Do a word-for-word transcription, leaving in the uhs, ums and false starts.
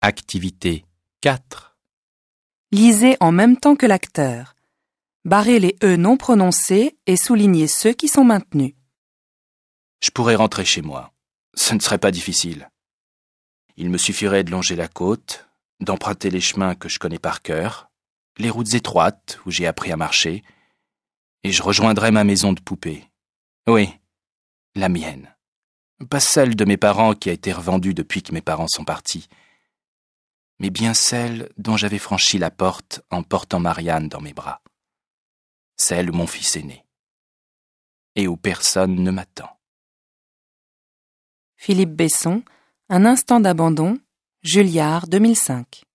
Activité quatre. Lisez en même temps que l'acteur. Barrez les E non prononcés et soulignez ceux qui sont maintenus. Je pourrais rentrer chez moi. Ce ne serait pas difficile. Il me suffirait de longer la côte, d'emprunter les chemins que je connais par cœur, les routes étroites où j'ai appris à marcher, et je rejoindrais ma maison de poupée. Oui, la mienne. Pas celle de mes parents qui a été revendue depuis que mes parents sont partis, mais bien celle dont j'avais franchi la porte en portant Marianne dans mes bras. Celle où mon fils est né. Et où personne ne m'attend. Philippe Besson, Un instant d'abandon, Julliard deux mille cinq.